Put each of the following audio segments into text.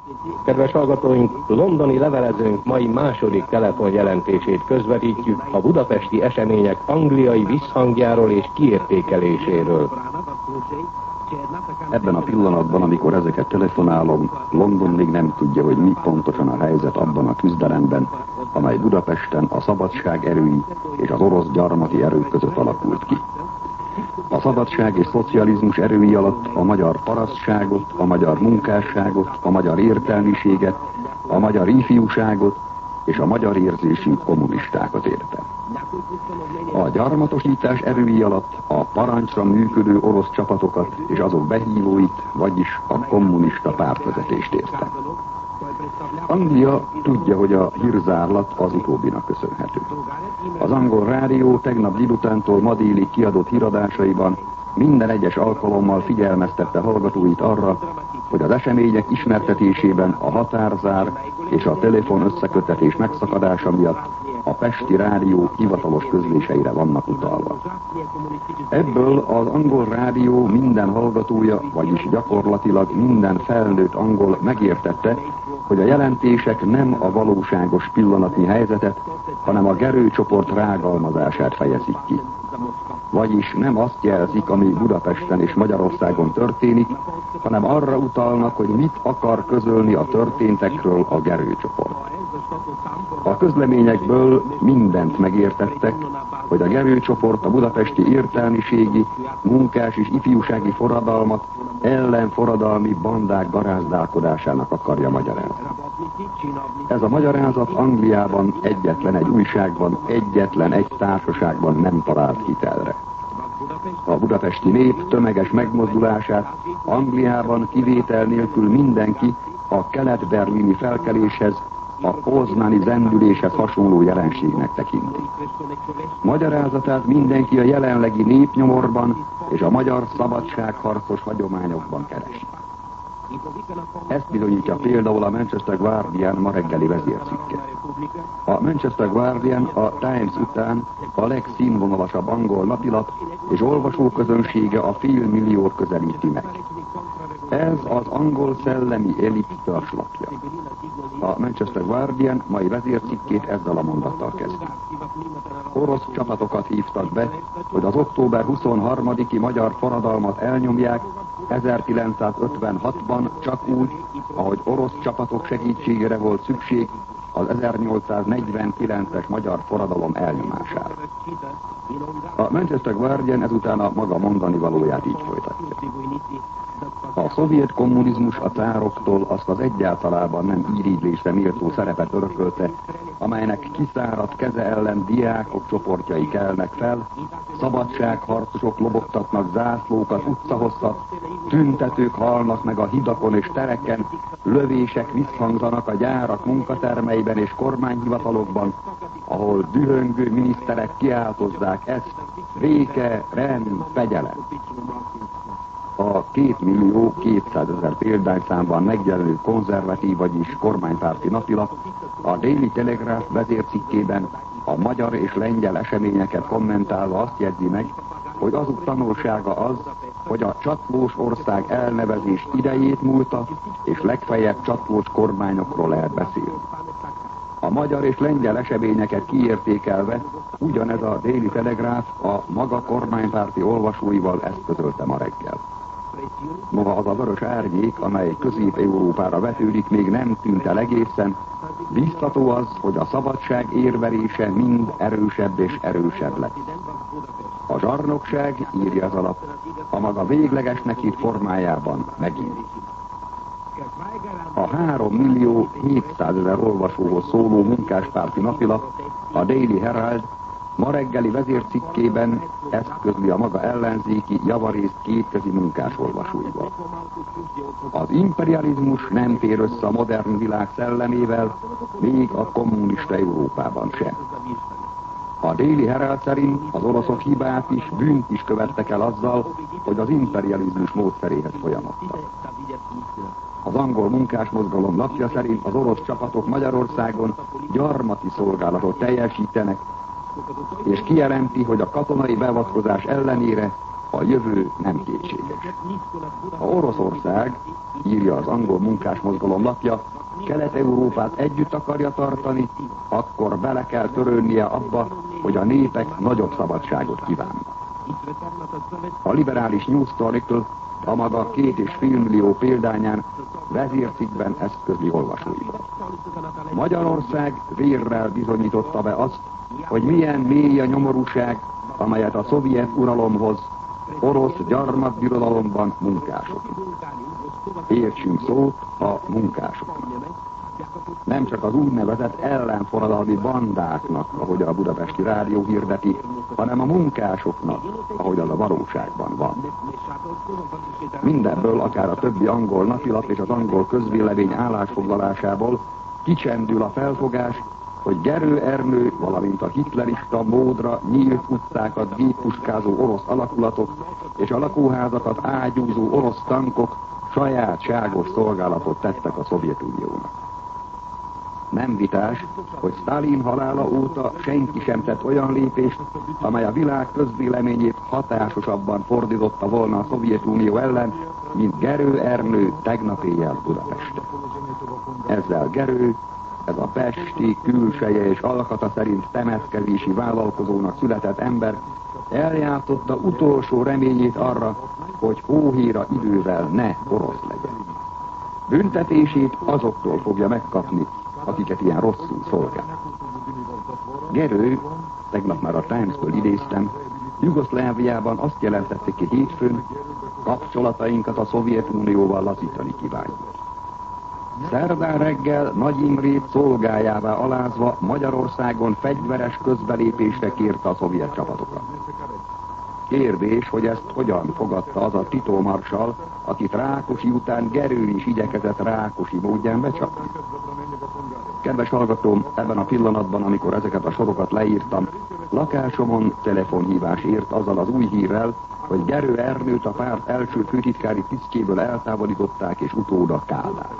Kedves hallgatóink, londoni levelezőnk mai második telefonjelentését közvetítjük a budapesti események angliai visszhangjáról és kiértékeléséről. Ebben a pillanatban, amikor ezeket telefonálom, London még nem tudja, hogy mi pontosan a helyzet abban a küzdelemben, amely Budapesten a szabadság erői és az orosz gyarmati erők között alakult ki. A szabadság és szocializmus erői alatt a magyar parasztságot, a magyar munkásságot, a magyar értelmiséget, a magyar ifjúságot és a magyar érzésű kommunistákat érte. A gyarmatosítás erői alatt a parancsra működő orosz csapatokat és azok behívóit, vagyis a kommunista pártvezetést érte. Anglia tudja, hogy a hírzárlat az utóbbinak köszönhető. Az angol rádió tegnap délutántól ma délig kiadott híradásaiban minden egyes alkalommal figyelmeztette hallgatóit arra, hogy az események ismertetésében a határzár és a telefon összeköttetés megszakadása miatt a Pesti Rádió hivatalos közléseire vannak utalva. Ebből az angol rádió minden hallgatója, vagyis gyakorlatilag minden felnőtt angol megértette, hogy a jelentések nem a valóságos pillanatnyi helyzetet, hanem a gerőcsoport rágalmazását fejezik ki. Vagyis nem azt jelzik, ami Budapesten és Magyarországon történik, hanem arra utalnak, hogy mit akar közölni a történtekről a gerőcsoport. A közleményekből mindent megértettek, hogy a gerőcsoport a budapesti értelmiségi, munkás és ifjúsági forradalmat ellenforradalmi bandák garázdálkodásának akarja magyarázni. Ez a magyarázat Angliában egyetlen egy újságban, egyetlen egy társaságban nem talált hitelre. A budapesti nép tömeges megmozdulását Angliában kivétel nélkül mindenki a kelet-berlini felkeléshez, a poznani zendüléshez hasonló jelenségnek tekinti. Magyarázatát mindenki a jelenlegi népnyomorban és a magyar szabadságharcos hagyományokban keresi. Ezt bizonyítja például a Manchester Guardian ma reggeli vezércikke. A Manchester Guardian a Times után a legszínvonalasabb angol napilap, és olvasóközönsége a 500 000 közelíti meg. Ez az angol szellemi elit törslapja. A Manchester Guardian mai vezércikkét ezzel a mondattal kezdi. Orosz csapatokat hívtak be, hogy az október 23-i magyar forradalmat elnyomják 1956-ban csak úgy, ahogy orosz csapatok segítségére volt szükség az 1849-es magyar forradalom elnyomására. A Manchester Guardian ezután a maga mondani valóját így folytatja. A szovjet kommunizmus a cároktól azt az egyáltalában nem irigylésre méltó szerepet örökölte, amelynek kiszáradt keze ellen diákok csoportjai kelnek fel, szabadságharcosok lobogtatnak zászlókat utcahosszat, tüntetők halnak meg a hidakon és tereken, lövések visszhangzanak a gyárak munkatermeiben és kormányhivatalokban, ahol dühöngő miniszterek kiáltozzák ezt: béke, rend, fegyelem. A 2 200 000 példányszámban megjelenő konzervatív, vagyis kormánypárti napilap a Daily Telegraph vezércikkében a magyar és lengyel eseményeket kommentálva azt jegyzi meg, hogy azok tanulsága az, hogy a csatlós ország elnevezés idejét múlta, és legfeljebb csatlós kormányokról lehet beszélni. A magyar és lengyel eseményeket kiértékelve ugyanez a Daily Telegraph a maga kormánypárti olvasóival ezt közölte ma reggel. Noha az a vörös árnyék, amely Közép-Európára vetődik, még nem tűnt el egészen, biztató az, hogy a szabadság érvelése mind erősebb és erősebb lett. A zsarnokság, írja az alap, a maga véglegesnek írt formájában megint. A 3 700 000 olvasóhoz szóló munkáspárti napilap, a Daily Herald ma reggeli vezércikkében ezt közli a maga ellenzéki, javarészt kétközi munkás olvasóival. Az imperializmus nem fér össze a modern világ szellemével, még a kommunista Európában sem. A Daily Herald szerint az oroszok hibát is, bűnt is követtek el azzal, hogy az imperializmus módszeréhez folyamodtak. Az angol munkásmozgalom lapja szerint az orosz csapatok Magyarországon gyarmati szolgálatot teljesítenek, és kijelenti, hogy a katonai beavatkozás ellenére A jövő nem kétséges. Ha Oroszország, írja az angol munkásmozgalom lapja, Kelet-Európát együtt akarja tartani, akkor bele kell törődnie abba, hogy a népek nagyobb szabadságot kívánnak. A liberális News Chronicle a maga 2,5 millió példányán vezércikkben ezt közli olvasóival. Magyarország vérrel bizonyította be azt, hogy milyen mély a nyomorúság, amelyet a szovjet uralomhoz orosz gyarmatbirodalomban munkások. Értsünk szót a munkásoknak. Nem csak az úgynevezett ellenforradalmi bandáknak, ahogy a Budapesti Rádió hirdeti, hanem a munkásoknak, ahogy az a valóságban van. Mindebből akár a többi angol napilap és az angol közvélemény állásfoglalásából kicsendül a felfogás, hogy Gerő Ernő, valamint a hitlerista módra nyílt utcákat géppuskázó orosz alakulatok és a lakóházakat ágyúzó orosz tankok sajátságos szolgálatot tettek a Szovjetuniónak. Nem vitás, hogy Sztálin halála óta senki sem tett olyan lépést, amely a világ közvéleményét hatásosabban fordította volna a Szovjetunió ellen, mint Gerő Ernő tegnap éjjel Budapesten. Ezzel Gerő, ez a pesti, külseje és alkata szerint temetkezési vállalkozónak született ember eljátszotta utolsó reményét arra, hogy hóhéra idővel ne orosz legyen. Büntetését azoktól fogja megkapni, akiket ilyen rosszul szolgál. Gerő, tegnap már a Times-ből idéztem, Jugoszláviában azt jelentette ki hétfőn, kapcsolatainkat a Szovjetunióval lazítani kívánjuk. Szerdán reggel Nagy Imrét szolgájává alázva Magyarországon fegyveres közbelépésre kérte a szovjet csapatokat. Kérdés, hogy ezt hogyan fogadta az a Tito marsal, akit Rákosi után Gerő is igyekezett Rákosi módján becsapni. Kedves hallgatóm, ebben a pillanatban, amikor ezeket a sorokat leírtam, lakásomon telefonhívás ért azzal az új hírrel, hogy Gerő Ernőt a párt első főtitkári tisztjéből eltávolították és utóda Kádár.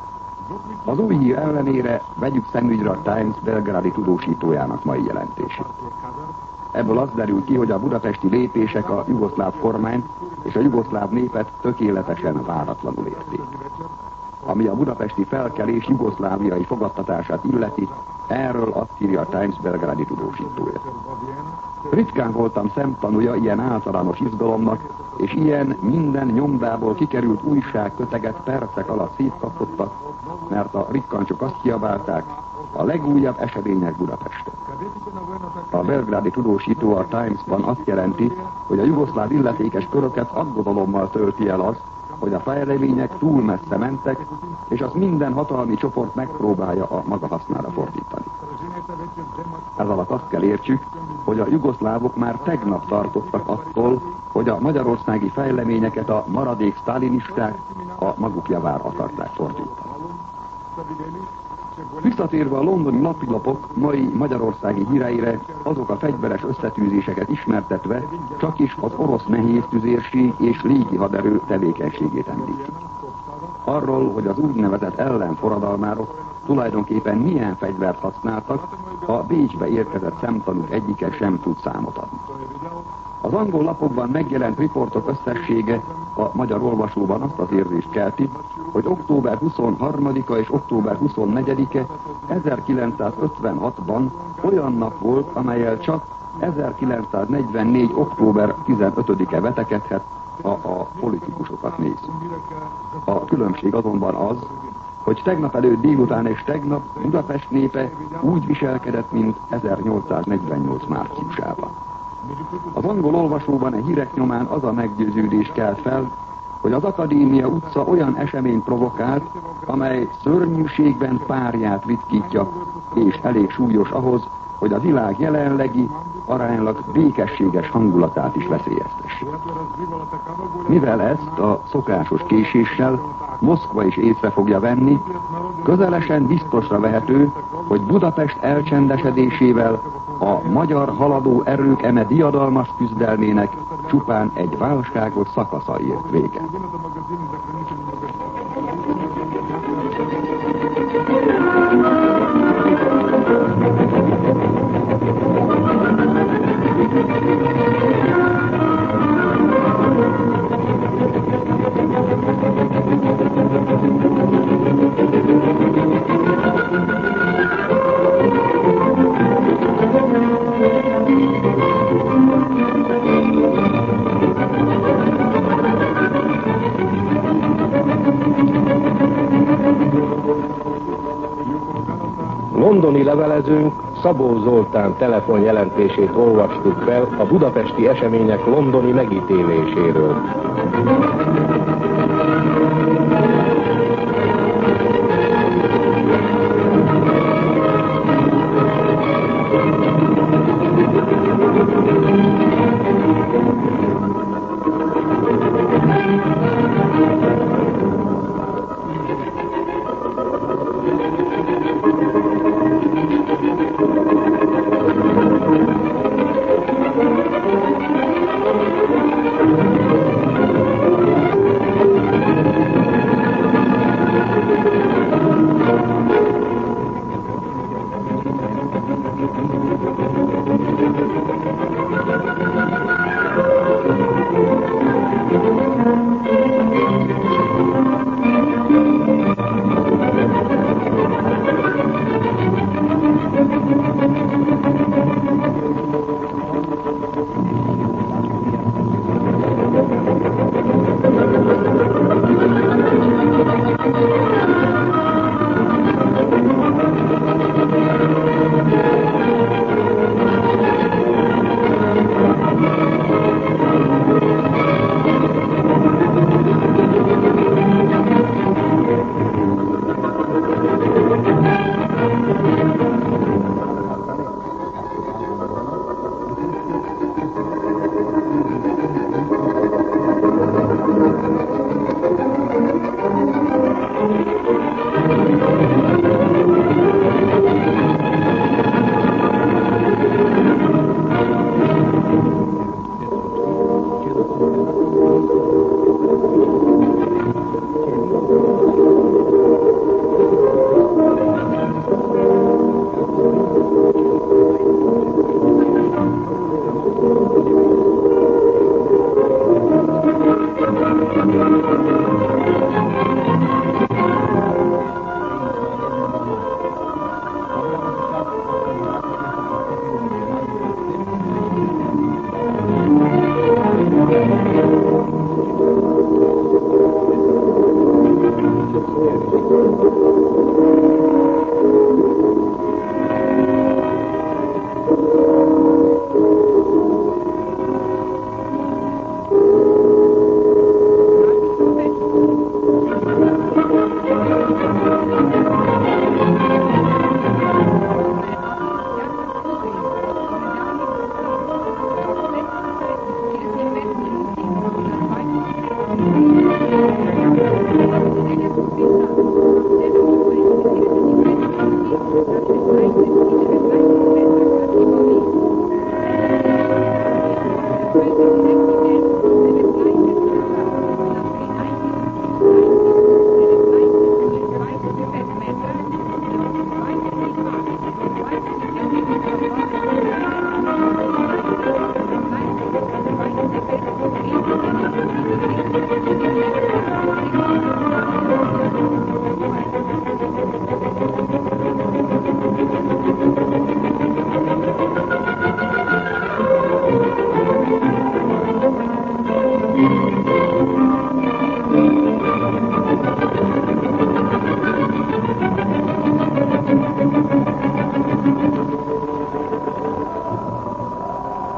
Az új hír ellenére vegyük szemügyre a Times belgrádi tudósítójának mai jelentését. Ebből az derül ki, hogy a budapesti lépések a jugoszláv kormányt és a jugoszláv népet tökéletesen váratlanul érték. Ami a budapesti felkelés jugoszláviai fogadtatását illeti, erről azt írja a Times belgrádi tudósítója. Ritkán voltam szemtanúja ilyen általános izgalomnak, és ilyen minden nyomdából kikerült újságköteget percek alatt szétkapottak, mert a rikkancsok azt kiabálták, a legújabb események Budapesten. A belgrádi tudósító a Times-ban azt jelenti, hogy a jugoszláv illetékes köröket aggodalommal tölti el az, hogy a fejlemények túl messze mentek, és azt minden hatalmi csoport megpróbálja a maga hasznára fordítani. Ez alatt azt kell értsük, hogy a jugoszlávok már tegnap tartottak attól, hogy a magyarországi fejleményeket a maradék sztálinisták a maguk javára akarták fordítani. Visszatérve a londoni napilapok mai magyarországi híreire, azok a fegyveres összetűzéseket ismertetve csakis az orosz nehéztüzérség és légihaderő tevékenységét említik. Arról, hogy az úgynevezett ellenforradalmárok tulajdonképpen milyen fegyvert használtak, a Bécsbe érkezett szemtanúk egyike sem tud számot adni. Az angol lapokban megjelent riportok összessége a magyar olvasóban azt az érzést kelti, hogy október 23-a és október 24-e 1956-ban olyan nap volt, amellyel csak 1944. október 15-e vetekedhet, ha a politikusokat nézzük. A különbség azonban az, hogy tegnap előtt délután és tegnap Budapest népe úgy viselkedett, mint 1848 márciusában. Az angol olvasóban a hírek nyomán az a meggyőződés kelt fel, hogy az Akadémia utca olyan eseményt provokált, amely szörnyűségben párját ritkítja, és elég súlyos ahhoz, hogy a világ jelenlegi, aránylag békességes hangulatát is veszélyeztesse. Mivel ezt a szokásos késéssel Moszkva is észre fogja venni, közelesen biztosra vehető, hogy Budapest elcsendesedésével a magyar haladó erők eme diadalmas küzdelmének csupán egy válságos szakasza ért véget. Londoni levelezőnk Szabó Zoltán telefonjelentését olvastuk fel a budapesti események londoni megítéléséről.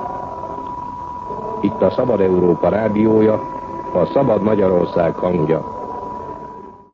Itt a Szabad Európa rádiója, a Szabad Magyarország hangja.